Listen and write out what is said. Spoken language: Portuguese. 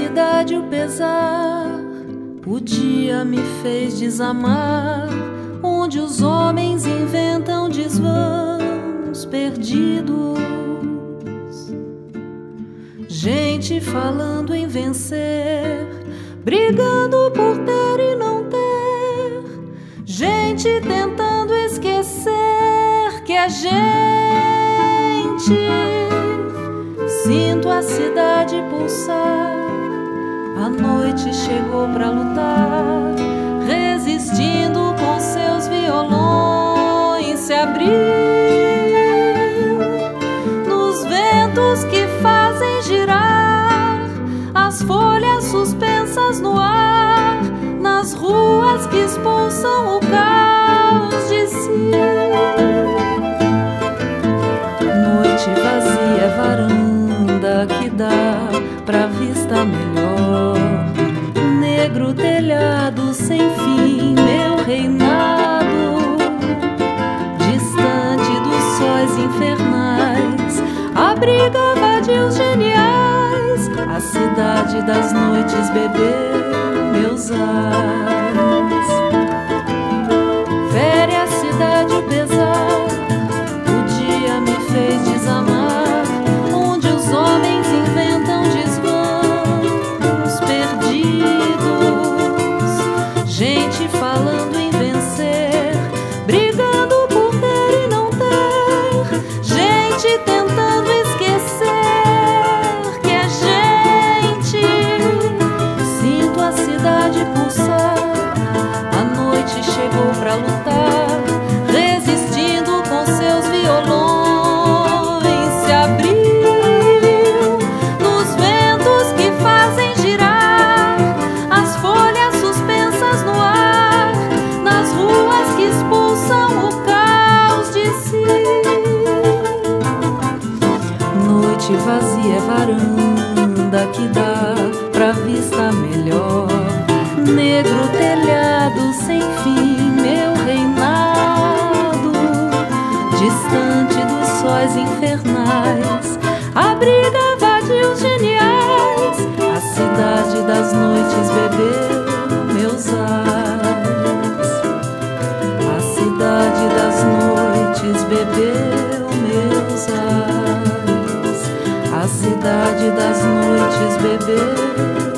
cidade o pesar, o dia me fez desamar, onde os homens inventam desvãos perdidos. Gente falando em vencer, brigando por ter e não ter. Gente tentando esquecer que é gente. Sinto a cidade pulsar, a noite chegou pra lutar, resistindo com seus violões se abriu nos ventos que fazem girar as folhas suspensas no ar, nas ruas que expulsam o caos de si. Noite vazia é varanda que dá pra vista melhor, negro telhado sem fim, meu reinado, distante dos sóis infernais, abriga vadios geniais, a cidade das noites bebeu meus ais. Fere a cidade o pesar, o dia me fez desamar, onde os homens inventam desvãos perdidos. Gente falando em vencer, brigando por ter e não ter. Gente tentando esquecer que é gente. Sinto a cidade pulsar, a noite chegou pra lutar, resistindo com seus violões se abriu nos ventos que fazem girar as folhas suspensas no ar, nas ruas que expulsam o caos de si. Noite vazia é varanda que dá pra vista melhor, negro telhado sem fim, meu reinado, distante dos sóis infernais, abriga vadios geniais, a cidade das noites bebeu meus ais, a cidade das noites bebeu meus ais, a cidade das noites bebeu